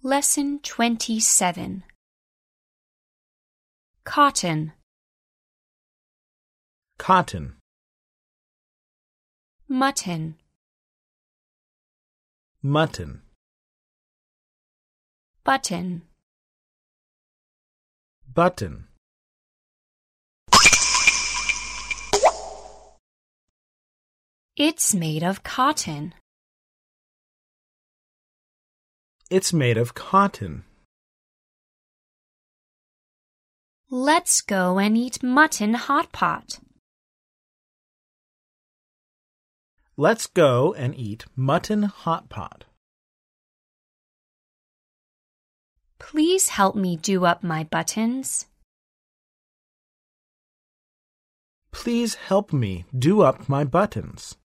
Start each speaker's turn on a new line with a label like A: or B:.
A: Lesson 27. Cotton,
B: Cotton,
A: mutton,
B: mutton,
A: button,
B: button.
A: It's made of cotton.
B: It's made of cotton.
A: Let's go and eat mutton hot pot.
B: Let's go and eat mutton hot pot.
A: Please help me do up my buttons.
B: Please help me do up my buttons.